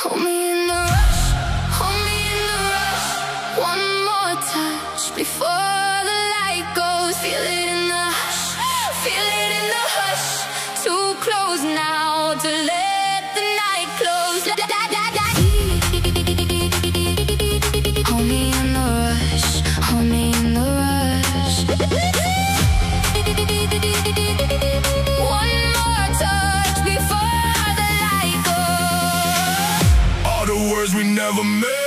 Hold me in the rush, hold me in the rush. One more touch before the light goes. Feel it in the hush, feel it in the hush. Too close now to let the night close. Hold me in the rush, hold me in the rush. One more touch before the light goes. All the words we never made.